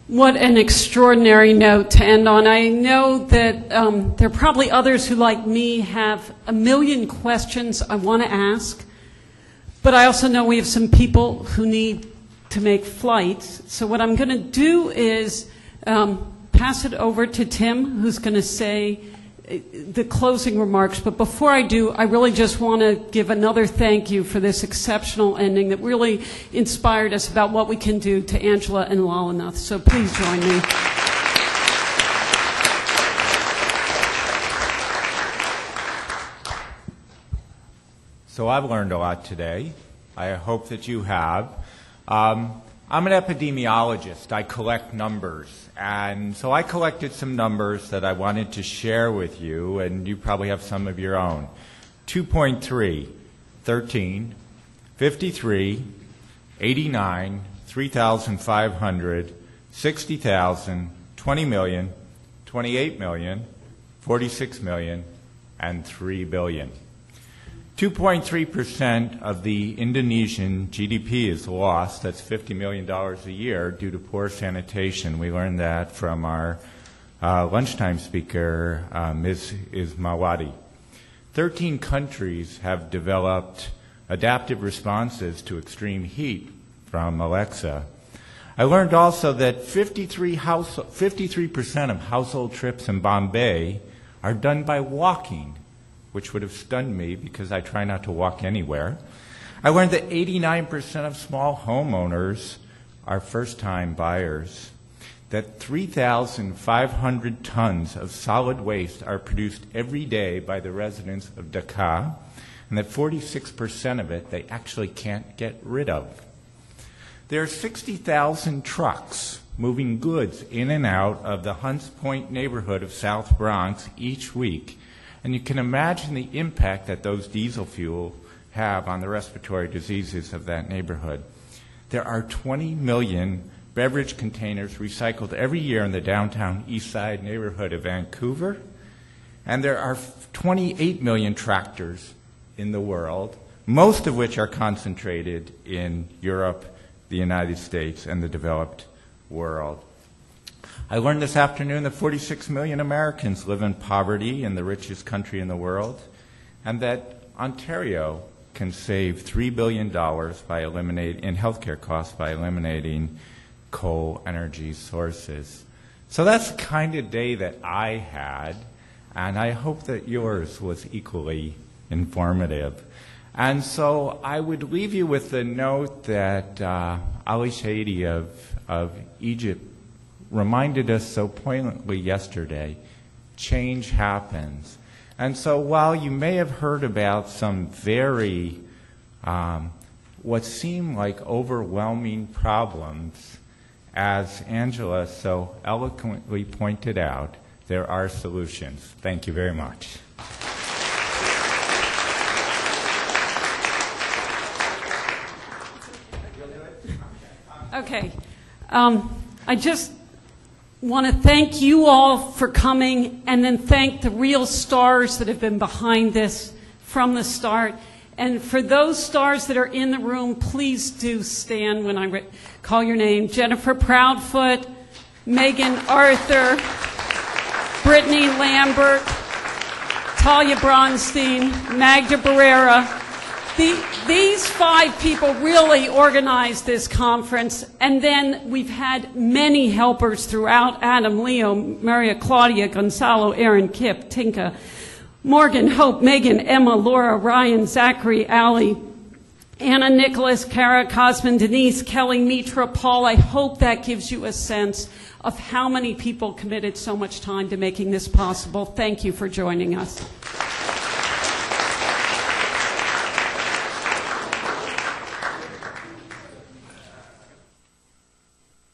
What an extraordinary note to end on. I know that there are probably others who, like me, have a million questions I want to ask, but I also know we have some people who need to make flights. So what I'm going to do is pass it over to Tim, who's going to say the closing remarks. But before I do, I really just want to give another thank you for this exceptional ending that really inspired us about what we can do to Angela and Lalanath. So please join me. So I've learned a lot today. I hope that you have. I'm an epidemiologist. I collect numbers. And so I collected some numbers that I wanted to share with you, and you probably have some of your own. 2.3, 13, 53, 89, 3,500, 60,000, 20 million, 28 million, 46 million, and 3 billion. 2.3% of the Indonesian GDP is lost. That's $50 million a year due to poor sanitation. We learned that from our lunchtime speaker, Ms. Ismawati. 13 countries have developed adaptive responses to extreme heat from Alexa. I learned also that 53% of household trips in Bombay are done by walking, which would have stunned me because I try not to walk anywhere. I learned that 89% of small homeowners are first-time buyers, that 3,500 tons of solid waste are produced every day by the residents of Dhaka, and that 46% of it they actually can't get rid of. There are 60,000 trucks moving goods in and out of the Hunts Point neighborhood of South Bronx each week. And you can imagine the impact that those diesel fuel have on the respiratory diseases of that neighborhood. There are 20 million beverage containers recycled every year in the downtown East Side neighborhood of Vancouver. And there are 28 million tractors in the world, most of which are concentrated in Europe, the United States, and the developed world. I learned this afternoon that 46 million Americans live in poverty in the richest country in the world, and that Ontario can save $3 billion by in healthcare costs by eliminating coal energy sources. So that's the kind of day that I had, and I hope that yours was equally informative. And so I would leave you with the note that Ali Shahidi of Egypt reminded us so poignantly yesterday. Change happens. And so while you may have heard about some very, what seem like overwhelming problems, as Angela so eloquently pointed out, there are solutions. Thank you very much. Okay. I just want to thank you all for coming, and then thank the real stars that have been behind this from the start. And for those stars that are in the room, please do stand when I call your name. Jennifer Proudfoot, Megan Arthur, Brittany Lambert, Talia Bronstein, Magda Barrera. These 5 people really organized this conference, and then we've had many helpers throughout: Adam, Leo, Maria Claudia, Gonzalo, Aaron, Kip, Tinka, Morgan, Hope, Megan, Emma, Laura, Ryan, Zachary, Ali, Anna, Nicholas, Kara, Cosmin, Denise, Kelly, Mitra, Paul. I hope that gives you a sense of how many people committed so much time to making this possible. Thank you for joining us.